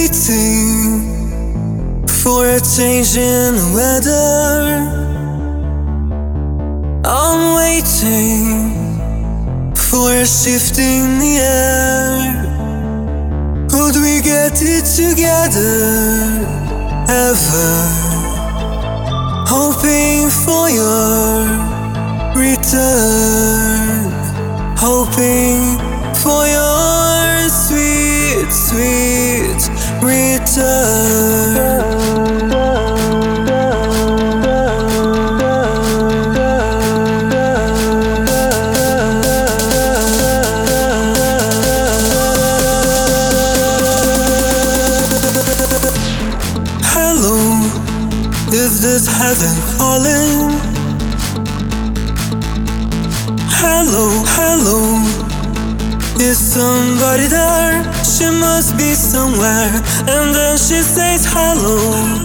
waiting for a change in the weather. I'm waiting for a shift in the air. Could we get it together ever? Hoping for your return, hoping for your sweet, sweet return. Hello, is this heaven calling? Hello, hello, is somebody there? She must be somewhere. And then she says hello.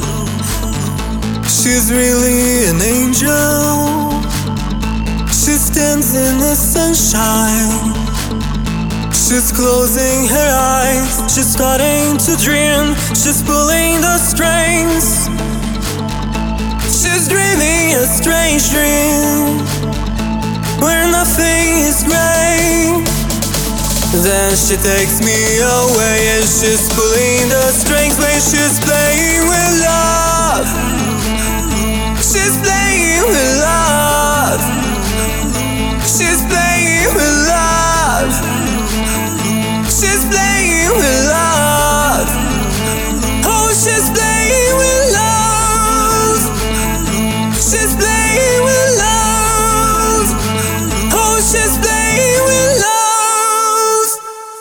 She's really an angel. She stands in the sunshine. She's closing her eyes. She's starting to dream. She's pulling the strings. She's dreaming a strange dream where nothing is gray. Then she takes me away and she's pulling the strings when she's playing with love. She's playing with love. She's playing with love. She's playing with love. Oh, she's playing with love. She's playing with love. Oh, she's playing with love.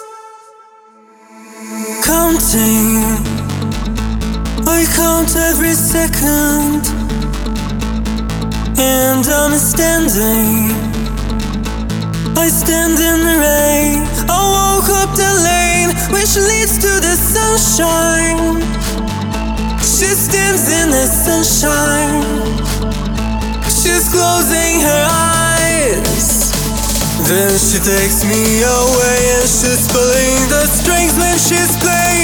Counting, I count every second, and I'm standing. I stand in the rain. I woke up the lane which leads to the sunshine. She stands in the sunshine. She's closing her eyes. Then she takes me away and she's pulling the strings when she's playing.